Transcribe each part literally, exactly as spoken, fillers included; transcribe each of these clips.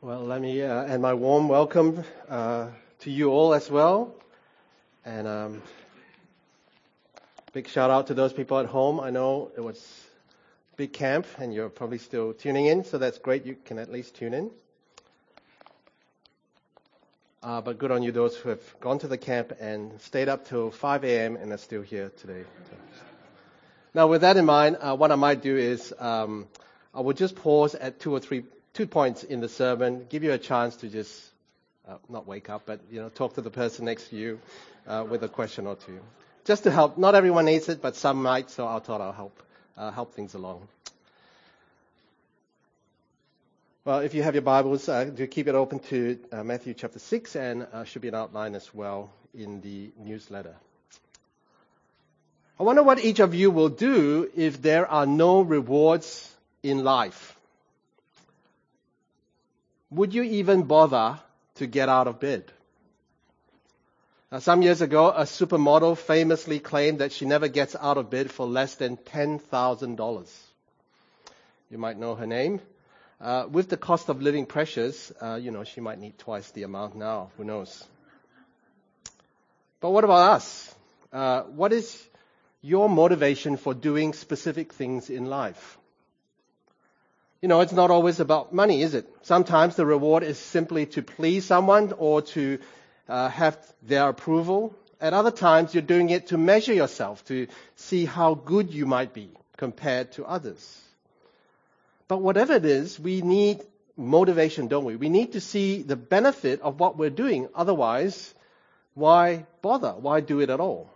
Well, let me uh, and my warm welcome uh, to you all as well. And um, big shout out to those people at home. I know it was a big camp and you're probably still tuning in, so that's great. You can at least tune in. Uh, but good on you, those who have gone to the camp and stayed up till five a.m. and are still here today. Now, with that in mind, uh, what I might do is um, I will just pause at two or three two points in the sermon, give you a chance to just, uh, not wake up, but, you know, talk to the person next to you uh, with a question or two. Just to help. Not everyone needs it, but some might, so I thought I'll help, uh, help things along. Well, if you have your Bibles, uh, do keep it open to uh, Matthew chapter six, and uh, should be an outline as well in the newsletter. I wonder what each of you will do if there are no rewards in life. Would you even bother to get out of bed? Now, some years ago, a supermodel famously claimed that she never gets out of bed for less than ten thousand dollars. You might know her name. Uh, with the cost of living pressures, uh, you know, she might need twice the amount now. Who knows? But what about us? Uh, what is your motivation for doing specific things in life? You know, it's not always about money, is it? Sometimes the reward is simply to please someone or to uh, have their approval. At other times, you're doing it to measure yourself, to see how good you might be compared to others. But whatever it is, we need motivation, don't we? We need to see the benefit of what we're doing. Otherwise, why bother? Why do it at all?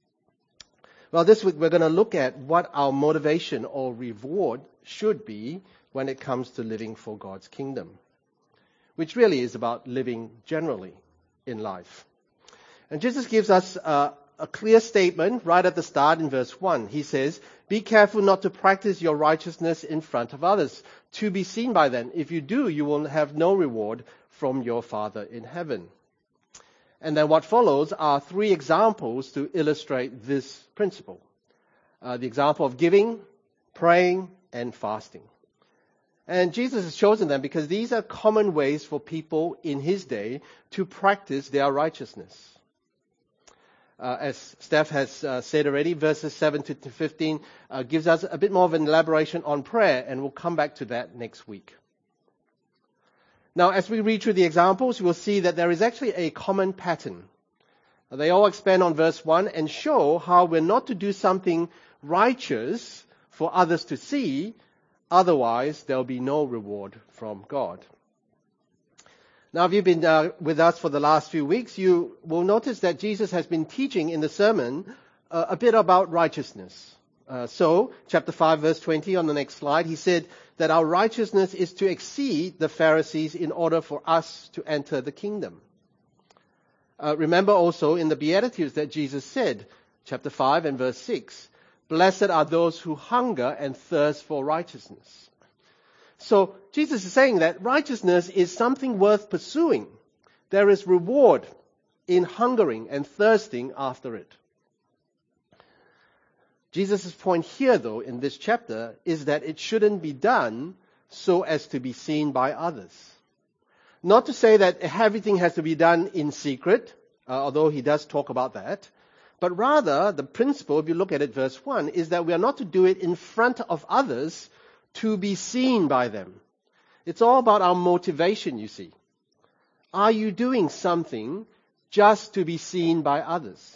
Well, this week we're going to look at what our motivation or reward should be when it comes to living for God's kingdom, which really is about living generally in life. And Jesus gives us uh, a clear statement right at the start in verse one. He says, "Be careful not to practice your righteousness in front of others, to be seen by them. If you do, you will have no reward from your Father in heaven." And then what follows are three examples to illustrate this principle. Uh, the example of giving, praying, and fasting. And Jesus has chosen them because these are common ways for people in his day to practice their righteousness. Uh, as Steph has uh, said already, verses seven to fifteen uh, gives us a bit more of an elaboration on prayer, and we'll come back to that next week. Now, as we read through the examples, we'll see that there is actually a common pattern. They all expand on verse one and show how we're not to do something righteous for others to see, otherwise there'll be no reward from God. Now, if you've been uh, with us for the last few weeks, you will notice that Jesus has been teaching in the sermon uh, a bit about righteousness. Uh, so, chapter five, verse twenty on the next slide, he said that our righteousness is to exceed the Pharisees in order for us to enter the kingdom. Uh, remember also in the Beatitudes that Jesus said, chapter five and verse six, "Blessed are those who hunger and thirst for righteousness." So Jesus is saying that righteousness is something worth pursuing. There is reward in hungering and thirsting after it. Jesus' point here, though, in this chapter, is that it shouldn't be done so as to be seen by others. Not to say that everything has to be done in secret, uh, although he does talk about that. But rather, the principle, if you look at it, verse one, is that we are not to do it in front of others to be seen by them. It's all about our motivation, you see. Are you doing something just to be seen by others?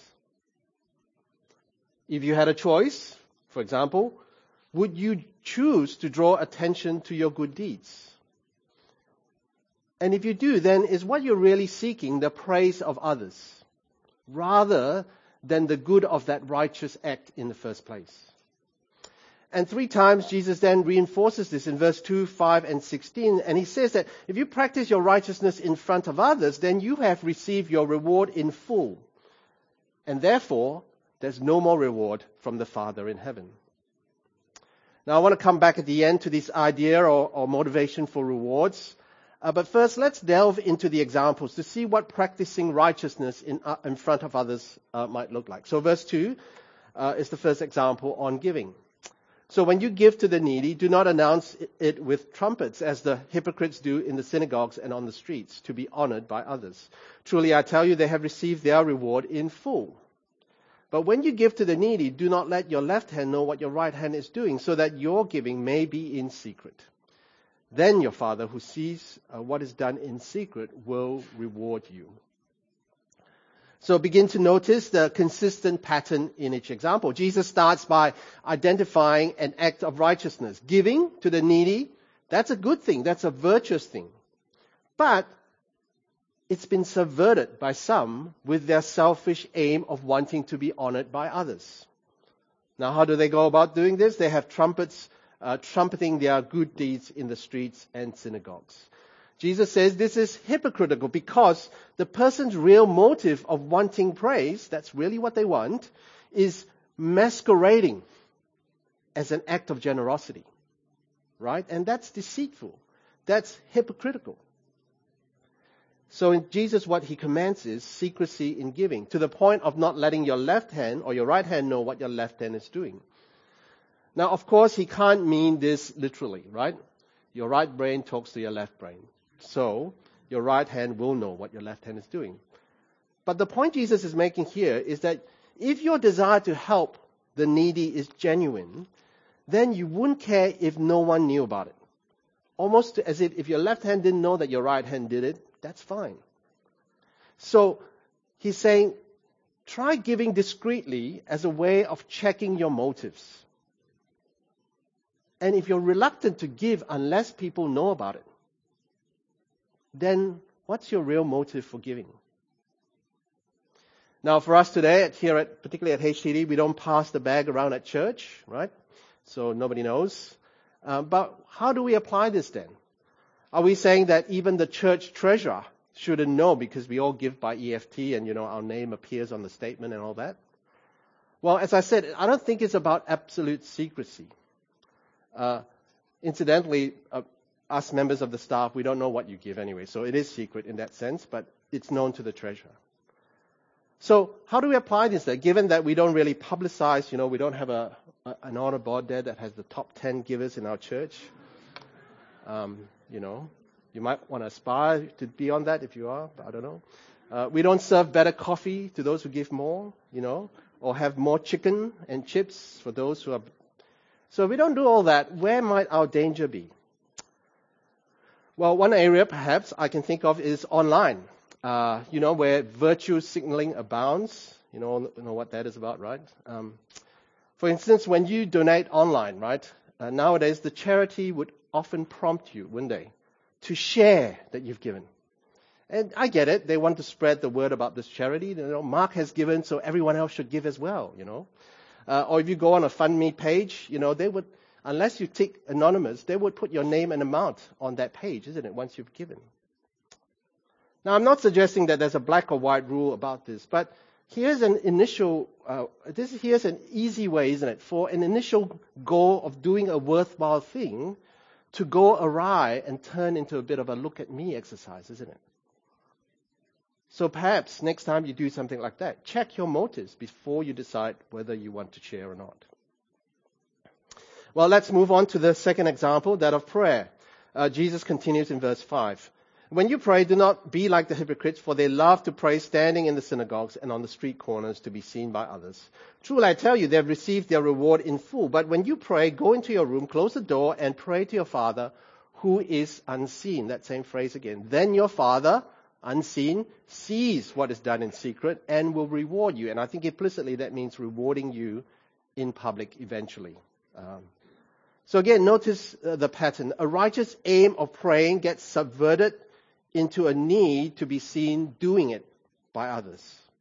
If you had a choice, for example, would you choose to draw attention to your good deeds? And if you do, then is what you're really seeking the praise of others, rather than the good of that righteous act in the first place? And three times Jesus then reinforces this in verse two, five, and sixteen. And he says that if you practice your righteousness in front of others, then you have received your reward in full. And therefore, there's no more reward from the Father in heaven. Now, I want to come back at the end to this idea or, or motivation for rewards. Uh, but first, let's delve into the examples to see what practicing righteousness in, uh, in front of others uh, might look like. So verse two uh, is the first example on giving. So when you give to the needy, do not announce it with trumpets, as the hypocrites do in the synagogues and on the streets, to be honored by others. Truly, I tell you, they have received their reward in full. But when you give to the needy, do not let your left hand know what your right hand is doing, so that your giving may be in secret. Then your Father, who sees uh, what is done in secret, will reward you. So begin to notice the consistent pattern in each example. Jesus starts by identifying an act of righteousness. Giving to the needy, that's a good thing. That's a virtuous thing. But it's been subverted by some with their selfish aim of wanting to be honored by others. Now, how do they go about doing this? They have trumpets uh, trumpeting their good deeds in the streets and synagogues. Jesus says this is hypocritical because the person's real motive of wanting praise, that's really what they want, is masquerading as an act of generosity. Right? And that's deceitful. That's hypocritical. So in Jesus, what he commands is secrecy in giving, to the point of not letting your left hand or your right hand know what your left hand is doing. Now, of course, he can't mean this literally, right? Your right brain talks to your left brain. So your right hand will know what your left hand is doing. But the point Jesus is making here is that if your desire to help the needy is genuine, then you wouldn't care if no one knew about it. Almost as if if your left hand didn't know that your right hand did it, that's fine. So he's saying, try giving discreetly as a way of checking your motives. And if you're reluctant to give unless people know about it, then what's your real motive for giving? Now, for us today, at, here at, particularly at H T D, we don't pass the bag around at church, right? So nobody knows. Uh, but how do we apply this then? Are we saying that even the church treasurer shouldn't know because we all give by E F T and, you know, our name appears on the statement and all that? Well, as I said, I don't think it's about absolute secrecy. Uh, incidentally, uh, us members of the staff, we don't know what you give anyway, so it is secret in that sense, but it's known to the treasurer. So how do we apply this then? Given that we don't really publicize, you know, we don't have a, a an honor board there that has the top ten givers in our church. Um, you know, you might want to aspire to be on that if you are, but I don't know. Uh, we don't serve better coffee to those who give more, you know, or have more chicken and chips for those who are. So if we don't do all that, where might our danger be? Well, one area perhaps I can think of is online. Uh, you know, where virtue signaling abounds. You know, you know what that is about, right? Um, for instance, when you donate online, right? Uh, nowadays, the charity would often prompt you, wouldn't they, to share that you've given. And I get it. They want to spread the word about this charity. You know, Mark has given, so everyone else should give as well, you know. Uh, or if you go on a FundMe page, you know, they would, unless you tick anonymous, they would put your name and amount on that page, isn't it, once you've given. Now, I'm not suggesting that there's a black or white rule about this, but here's an initial, uh, this here's an easy way, isn't it, for an initial goal of doing a worthwhile thing to go awry and turn into a bit of a look at me exercise, isn't it? So perhaps next time you do something like that, check your motives before you decide whether you want to share or not. Well, let's move on to the second example, that of prayer. Uh, Jesus continues in verse five. When you pray, do not be like the hypocrites, for they love to pray standing in the synagogues and on the street corners to be seen by others. Truly, I tell you, they have received their reward in full. But when you pray, go into your room, close the door, and pray to your Father who is unseen. That same phrase again. Then your Father, unseen, sees what is done in secret and will reward you. And I think implicitly that means rewarding you in public eventually. Um, so again, notice uh, the pattern. A righteous aim of praying gets subverted into a need to be seen doing it by others.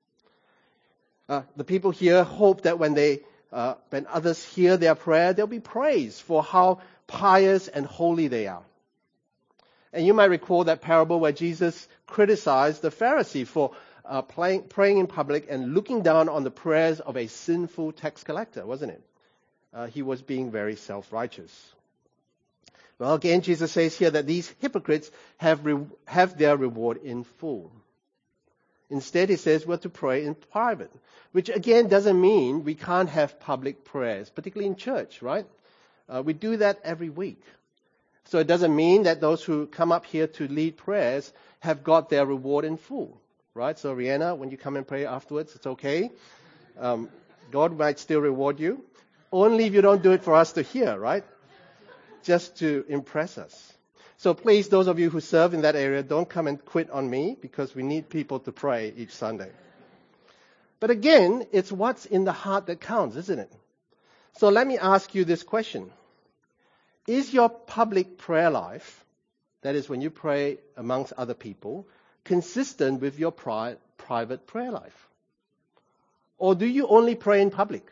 Uh, the people here hope that when they, uh, when others hear their prayer, they'll be praised for how pious and holy they are. And you might recall that parable where Jesus criticized the Pharisee for uh, playing, praying in public and looking down on the prayers of a sinful tax collector, wasn't it? Uh, he was being very self-righteous. Well, again, Jesus says here that these hypocrites have re- have their reward in full. Instead, he says we're to pray in private, which again doesn't mean we can't have public prayers, particularly in church, right? Uh, we do that every week. So it doesn't mean that those who come up here to lead prayers have got their reward in full, right? So Rihanna, when you come and pray afterwards, it's okay. Um, God might still reward you. Only if you don't do it for us to hear, right? Just to impress us. So please, those of you who serve in that area, don't come and quit on me, because we need people to pray each Sunday. But again, it's what's in the heart that counts, isn't it? So let me ask you this question. Is your public prayer life, that is when you pray amongst other people, consistent with your pri- private prayer life? Or do you only pray in public?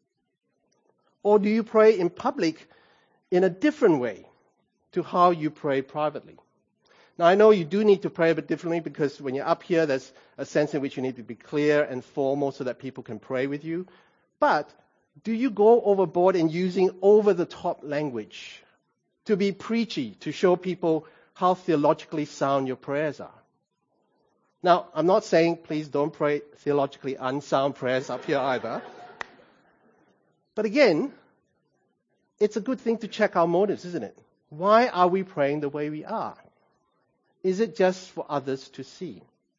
Or do you pray in public in a different way to how you pray privately? Now, I know you do need to pray a bit differently, because when you're up here, there's a sense in which you need to be clear and formal so that people can pray with you. But do you go overboard in using over-the-top language to be preachy, to show people how theologically sound your prayers are? Now, I'm not saying please don't pray theologically unsound prayers up here either. But again, it's a good thing to check our motives, isn't it? Why are we praying the way we are? Is it just for others to see?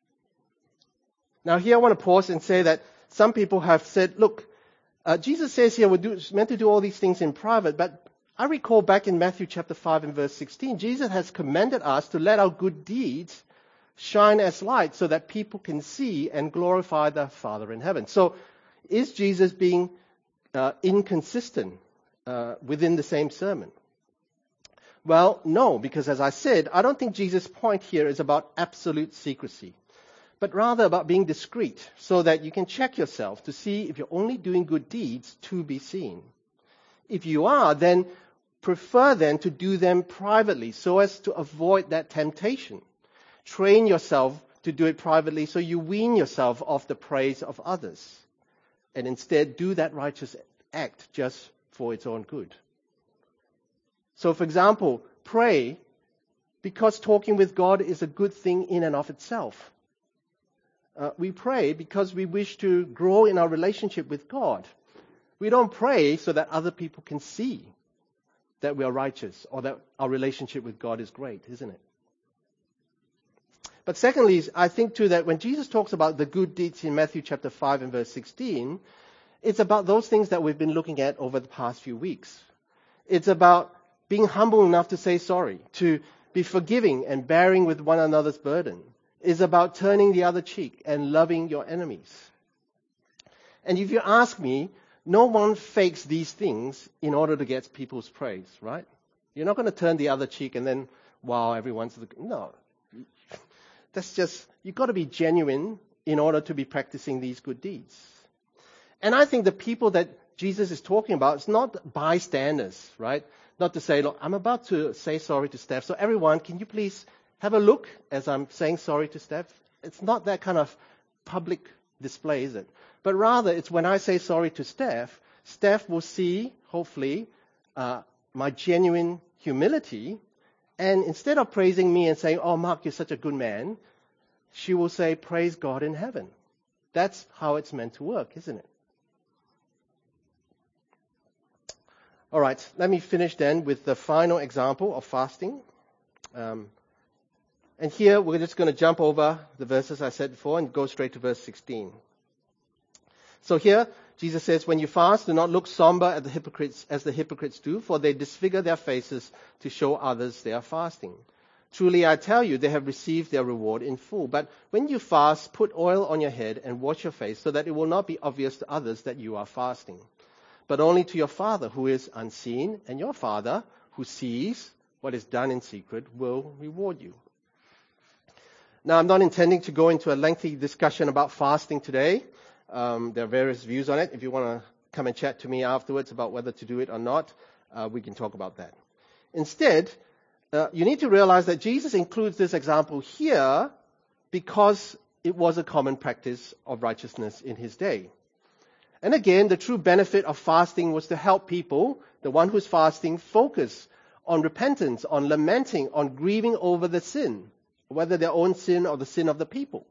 Now here I want to pause and say that some people have said, look, uh, Jesus says here we're do, meant to do all these things in private, but I recall back in Matthew chapter five and verse sixteen, Jesus has commanded us to let our good deeds shine as light so that people can see and glorify the Father in heaven. So is Jesus being uh, inconsistent uh, within the same sermon? Well, no, because as I said, I don't think Jesus' point here is about absolute secrecy, but rather about being discreet so that you can check yourself to see if you're only doing good deeds to be seen. If you are, then prefer then to do them privately so as to avoid that temptation. Train yourself to do it privately so you wean yourself off the praise of others, and instead do that righteous act just for its own good. So, for example, pray because talking with God is a good thing in and of itself. Uh, we pray because we wish to grow in our relationship with God. We don't pray so that other people can see that we are righteous or that our relationship with God is great, isn't it? But secondly, I think too that when Jesus talks about the good deeds in Matthew chapter five and verse sixteen, it's about those things that we've been looking at over the past few weeks. It's about being humble enough to say sorry, to be forgiving and bearing with one another's burden. It's about turning the other cheek and loving your enemies. And if you ask me, no one fakes these things in order to get people's praise, right? You're not going to turn the other cheek and then, wow, everyone's... The... No. That's just, you've got to be genuine in order to be practicing these good deeds. And I think the people that Jesus is talking about, it's not bystanders, right? Not to say, look, I'm about to say sorry to Steph, so everyone, can you please have a look as I'm saying sorry to Steph? It's not that kind of public display, is it? But rather, it's when I say sorry to Steph, Steph will see, hopefully, uh, my genuine humility, and instead of praising me and saying, oh, Mark, you're such a good man, she will say, praise God in heaven. That's how it's meant to work, isn't it? All right, let me finish then with the final example of fasting. Um, and here we're just going to jump over the verses I said before and go straight to verse sixteen. So here, Jesus says, when you fast, do not look somber at the hypocrites as the hypocrites do, for they disfigure their faces to show others they are fasting. Truly, I tell you, they have received their reward in full. But when you fast, put oil on your head and wash your face, so that it will not be obvious to others that you are fasting, but only to your Father who is unseen, and your Father who sees what is done in secret will reward you. Now, I'm not intending to go into a lengthy discussion about fasting today. Um, there are various views on it. If you want to come and chat to me afterwards about whether to do it or not, uh, we can talk about that. Instead, uh, you need to realize that Jesus includes this example here because it was a common practice of righteousness in his day. And again, the true benefit of fasting was to help people, the one who's fasting, focus on repentance, on lamenting, on grieving over the sin, whether their own sin or the sin of the people.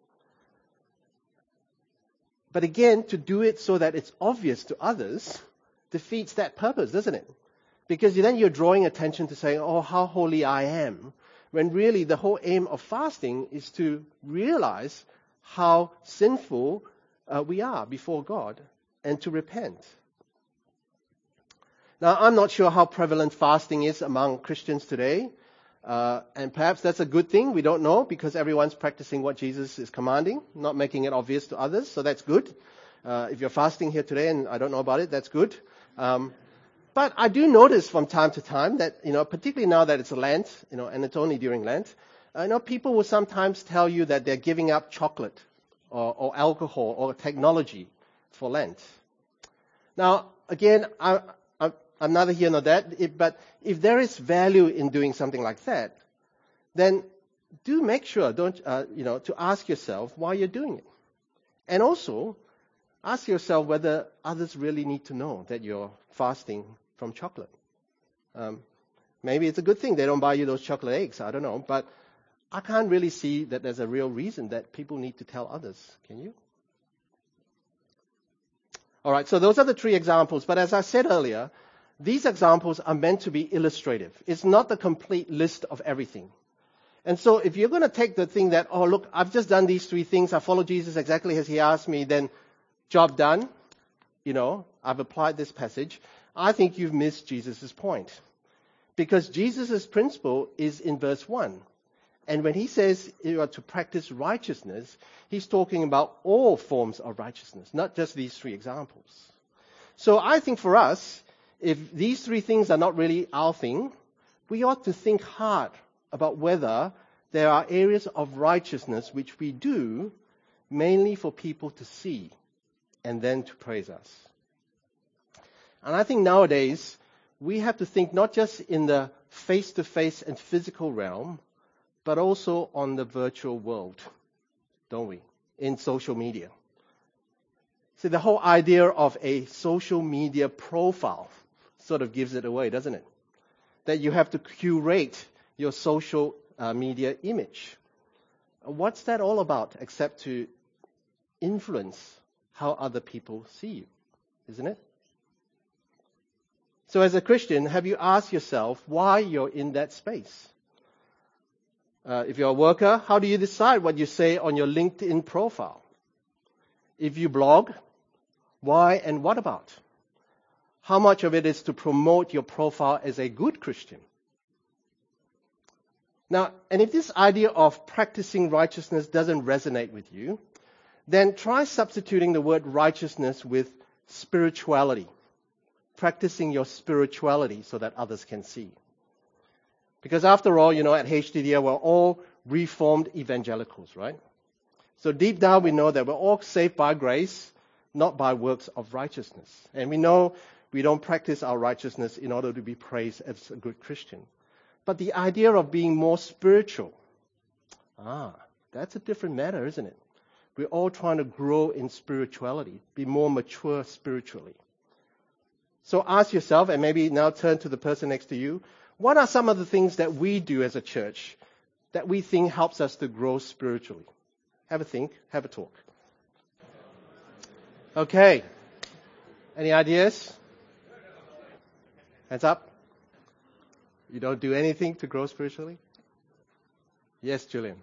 But again, to do it so that it's obvious to others defeats that purpose, doesn't it? Because then you're drawing attention to saying, oh, how holy I am, when really the whole aim of fasting is to realize how sinful uh, we are before God and to repent. Now, I'm not sure how prevalent fasting is among Christians today, uh, and perhaps that's a good thing. We don't know because everyone's practicing what Jesus is commanding, not making it obvious to others, so that's good. Uh, if you're fasting here today and I don't know about it, that's good. Um, But I do notice from time to time that, you know, particularly now that it's Lent, you know, and it's only during Lent, uh, you know, people will sometimes tell you that they're giving up chocolate or, or alcohol or technology for Lent. Now, again, I, I, I'm neither here nor that, it, but if there is value in doing something like that, then do make sure, don't, uh, you know, to ask yourself why you're doing it. And also, ask yourself whether others really need to know that you're fasting from chocolate. Um, maybe it's a good thing they don't buy you those chocolate eggs. I don't know. But I can't really see that there's a real reason that people need to tell others. Can you? All right, so those are the three examples. But as I said earlier, these examples are meant to be illustrative. It's not the complete list of everything. And so if you're going to take the thing that, oh, look, I've just done these three things. I follow Jesus exactly as he asked me, then job done. You know, I've applied this passage. I think you've missed Jesus' point. Because Jesus' principle is in verse one. And when he says you are to practice righteousness, he's talking about all forms of righteousness, not just these three examples. So I think for us, if these three things are not really our thing, we ought to think hard about whether there are areas of righteousness which we do mainly for people to see and then to praise us. And I think nowadays, we have to think not just in the face-to-face and physical realm, but also on the virtual world, don't we? In social media. See, the whole idea of a social media profile sort of gives it away, doesn't it? That you have to curate your social uh, media image. What's that all about except to influence how other people see you, isn't it? So as a Christian, have you asked yourself why you're in that space? Uh, if you're a worker, how do you decide what you say on your LinkedIn profile? If you blog, why and what about? How much of it is to promote your profile as a good Christian? Now, and if this idea of practicing righteousness doesn't resonate with you, then try substituting the word righteousness with spirituality. Practicing your spirituality so that others can see. Because after all, you know, at H D D, we're all reformed evangelicals, right? So deep down we know that we're all saved by grace, not by works of righteousness. And we know we don't practice our righteousness in order to be praised as a good Christian. But the idea of being more spiritual, ah, that's a different matter, isn't it? We're all trying to grow in spirituality, be more mature spiritually. So ask yourself, and maybe now turn to the person next to you, what are some of the things that we do as a church that we think helps us to grow spiritually? Have a think, have a talk. Okay. Any ideas? Hands up. You don't do anything to grow spiritually? Yes, Julian.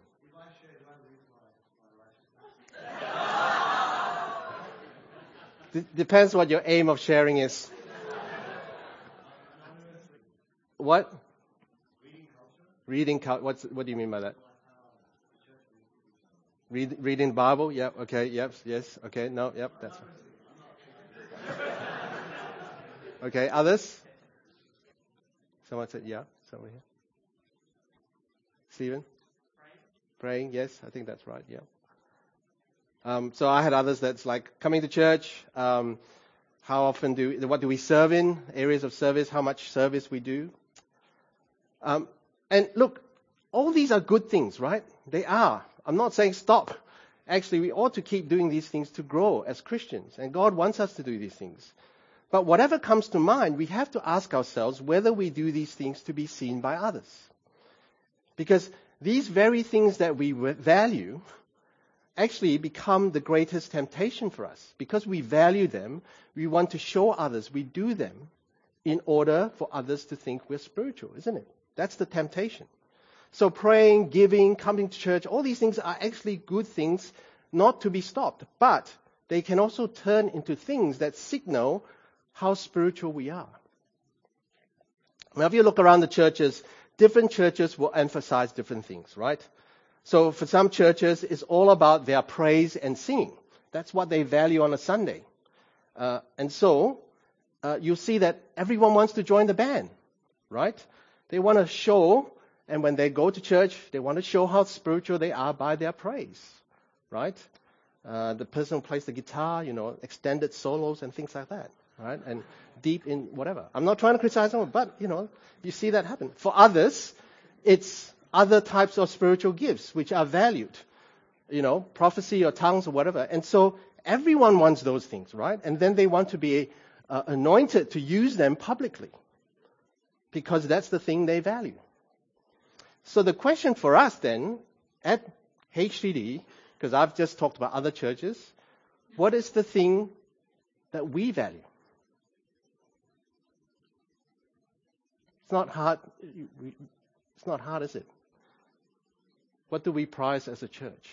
D- depends what your aim of sharing is. What? Reading culture. Reading culture. What's what do you mean by that? Read, reading the Bible. Yep. Okay. Yep. Yes. Okay. No. Yep. That's. Okay. Others? Someone said yeah. Someone here. Stephen. Praying. Praying. Yes. I think that's right. Yeah. Um, so I had others that's like coming to church. Um, how often do what do we serve in? Areas of service. How much service we do. Um, and look, all these are good things, right? They are. I'm not saying stop. Actually, we ought to keep doing these things to grow as Christians. And God wants us to do these things. But whatever comes to mind, we have to ask ourselves whether we do these things to be seen by others. Because these very things that we value actually become the greatest temptation for us. Because we value them, we want to show others we do them in order for others to think we're spiritual, isn't it? That's the temptation. So praying, giving, coming to church, all these things are actually good things not to be stopped. But they can also turn into things that signal how spiritual we are. Now, if you look around the churches, different churches will emphasize different things, right? So for some churches, it's all about their praise and singing. That's what they value on a Sunday. Uh, and so uh, you see that everyone wants to join the band, right? They want to show, and when they go to church, they want to show how spiritual they are by their praise, right? Uh, the person who plays the guitar, you know, extended solos and things like that, right? And deep in whatever. I'm not trying to criticize someone, but, you know, you see that happen. For others, it's other types of spiritual gifts which are valued, you know, prophecy or tongues or whatever. And so everyone wants those things, right? And then they want to be uh, anointed to use them publicly because that's the thing they value. So the question for us then at H T D, because I've just talked about other churches, what is the thing that we value? It's not hard. It's not hard, is it? What do we prize as a church?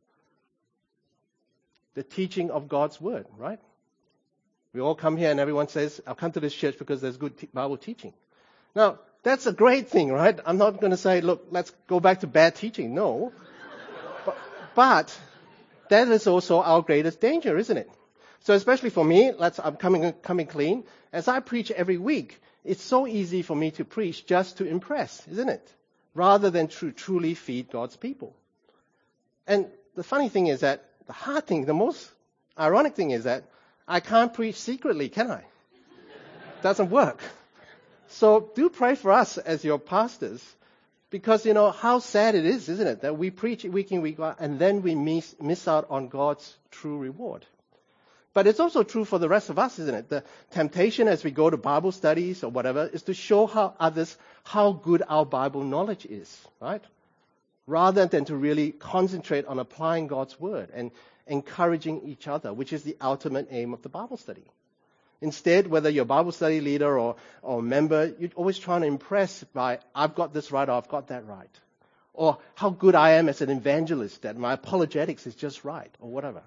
The teaching of God's word, right? We all come here and everyone says, I've come to this church because there's good te- Bible teaching. Now, that's a great thing, right? I'm not going to say, look, let's go back to bad teaching. No. but, but that is also our greatest danger, isn't it? So especially for me, let's, I'm coming, coming clean. As I preach every week, it's so easy for me to preach just to impress, isn't it? Rather than to truly feed God's people. And the funny thing is that the hard thing, the most ironic thing is that I can't preach secretly, can I? Doesn't work. So do pray for us as your pastors, because, you know, how sad it is, isn't it, that we preach week in, week out, and then we miss, miss out on God's true reward. But it's also true for the rest of us, isn't it? The temptation as we go to Bible studies or whatever is to show how others how good our Bible knowledge is, right? Rather than to really concentrate on applying God's word and encouraging each other, which is the ultimate aim of the Bible study. Instead, whether you're a Bible study leader or, or member, you're always trying to impress by, I've got this right or I've got that right. Or how good I am as an evangelist, that my apologetics is just right, or whatever.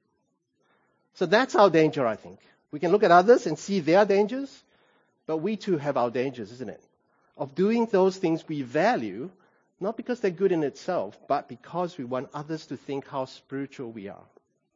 So that's our danger, I think. We can look at others and see their dangers, but we too have our dangers, isn't it? Of doing those things we value, not because they're good in itself, but because we want others to think how spiritual we are.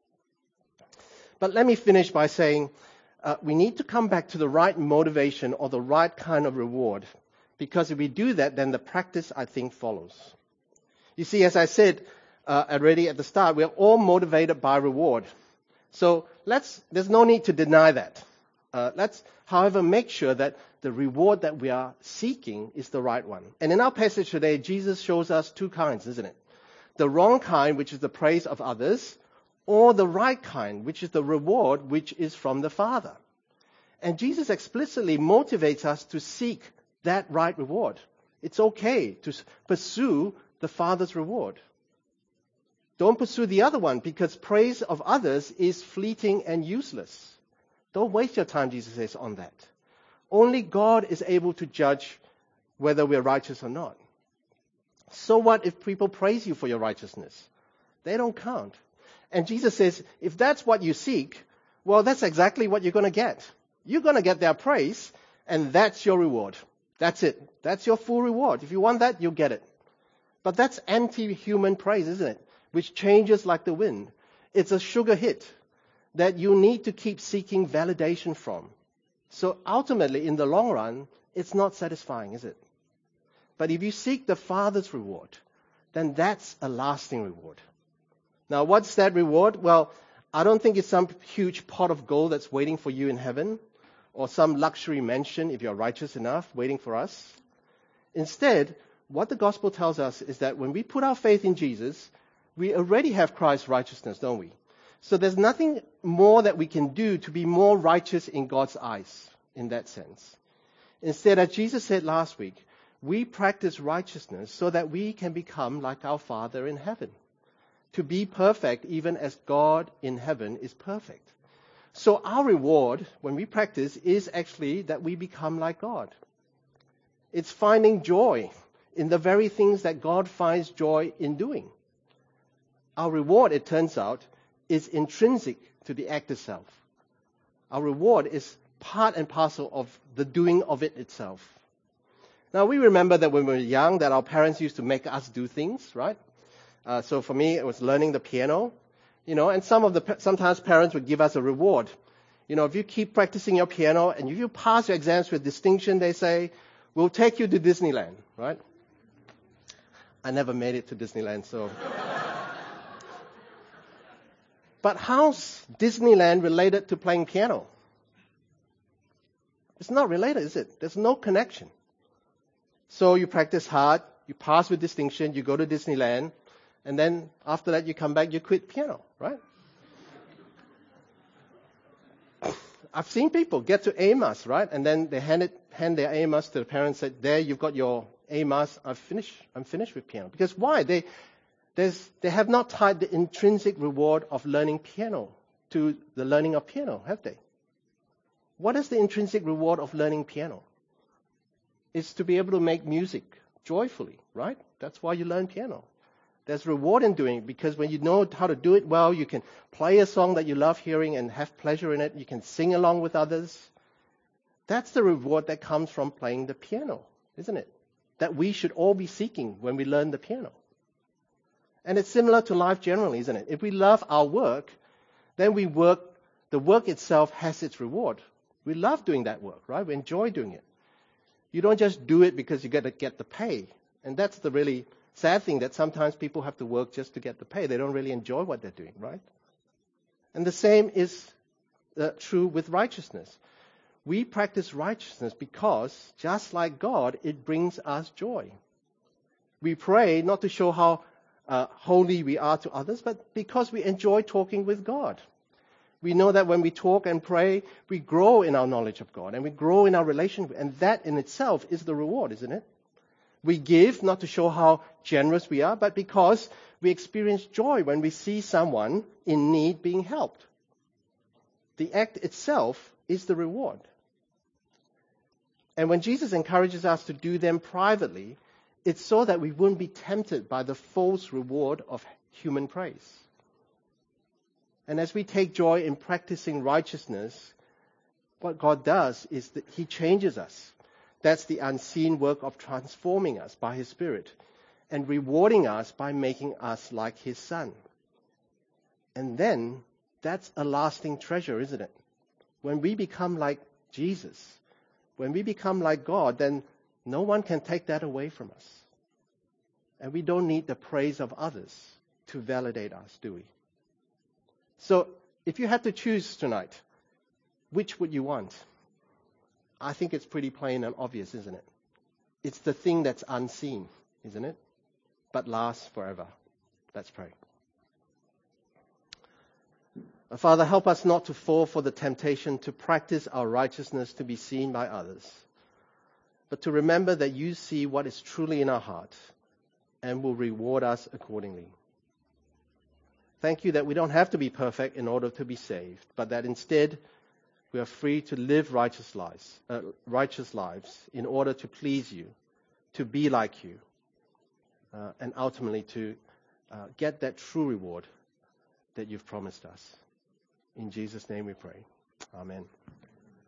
But let me finish by saying uh, we need to come back to the right motivation or the right kind of reward, because if we do that, then the practice, I think, follows. You see, as I said uh, already at the start, we're all motivated by reward. So let's, there's no need to deny that. Uh, let's, however, make sure that the reward that we are seeking is the right one. And in our passage today, Jesus shows us two kinds, isn't it? The wrong kind, which is the praise of others, or the right kind, which is the reward, which is from the Father. And Jesus explicitly motivates us to seek that right reward. It's okay to pursue the Father's reward. Don't pursue the other one, because praise of others is fleeting and useless. Don't waste your time, Jesus says, on that. Only God is able to judge whether we're righteous or not. So what if people praise you for your righteousness? They don't count. And Jesus says, if that's what you seek, well, that's exactly what you're going to get. You're going to get their praise, and that's your reward. That's it. That's your full reward. If you want that, you'll get it. But that's anti-human praise, isn't it? Which changes like the wind. It's a sugar hit that you need to keep seeking validation from. So ultimately, in the long run, it's not satisfying, is it? But if you seek the Father's reward, then that's a lasting reward. Now, what's that reward? Well, I don't think it's some huge pot of gold that's waiting for you in heaven, or some luxury mansion, if you're righteous enough, waiting for us. Instead, what the gospel tells us is that when we put our faith in Jesus, we already have Christ's righteousness, don't we? So there's nothing more that we can do to be more righteous in God's eyes in that sense. Instead, as Jesus said last week, we practice righteousness so that we can become like our Father in heaven. To be perfect even as God in heaven is perfect. So our reward when we practice is actually that we become like God. It's finding joy in the very things that God finds joy in doing. Our reward, it turns out, is intrinsic to the act itself. Our reward is part and parcel of the doing of it itself. Now, we remember that when we were young, that our parents used to make us do things, right? Uh, so for me, it was learning the piano, you know, and some of the sometimes parents would give us a reward. You know, if you keep practicing your piano and if you pass your exams with distinction, they say, we'll take you to Disneyland, right? I never made it to Disneyland, so. But how's Disneyland related to playing piano? It's not related, is it? There's no connection. So you practice hard, you pass with distinction, you go to Disneyland, and then after that you come back, you quit piano, right? I've seen people get to A M A S, right? And then they hand it, hand their A M A S to the parents and say, there, you've got your A M A S, I've finished, I'm finished with piano. Because why? They, there's, they have not tied the intrinsic reward of learning piano to the learning of piano, have they? What is the intrinsic reward of learning piano? It's to be able to make music joyfully, right? That's why you learn piano. There's reward in doing it because when you know how to do it well, you can play a song that you love hearing and have pleasure in it. You can sing along with others. That's the reward that comes from playing the piano, isn't it? That we should all be seeking when we learn the piano. And it's similar to life generally, isn't it? If we love our work, then we work, the work itself has its reward. We love doing that work, right? We enjoy doing it. You don't just do it because you got to get the pay. And that's the really sad thing, that sometimes people have to work just to get the pay. They don't really enjoy what they're doing, right? And the same is uh, true with righteousness. We practice righteousness because, just like God, it brings us joy. We pray not to show how uh, holy we are to others, but because we enjoy talking with God. We know that when we talk and pray, we grow in our knowledge of God and we grow in our relationship. And that in itself is the reward, isn't it? We give not to show how generous we are, but because we experience joy when we see someone in need being helped. The act itself is the reward. And when Jesus encourages us to do them privately, it's so that we wouldn't be tempted by the false reward of human praise. And as we take joy in practicing righteousness, what God does is that He changes us. That's the unseen work of transforming us by His Spirit and rewarding us by making us like His Son. And then that's a lasting treasure, isn't it? When we become like Jesus, when we become like God, then no one can take that away from us. And we don't need the praise of others to validate us, do we? So if you had to choose tonight, which would you want? I think it's pretty plain and obvious, isn't it? It's the thing that's unseen, isn't it? But lasts forever. Let's pray. Father, help us not to fall for the temptation to practice our righteousness to be seen by others, but to remember that you see what is truly in our heart and will reward us accordingly. Thank you that we don't have to be perfect in order to be saved, but that instead we are free to live righteous lives, uh, righteous lives in order to please you, to be like you, uh, and ultimately to uh, get that true reward that you've promised us. In Jesus' name we pray. Amen.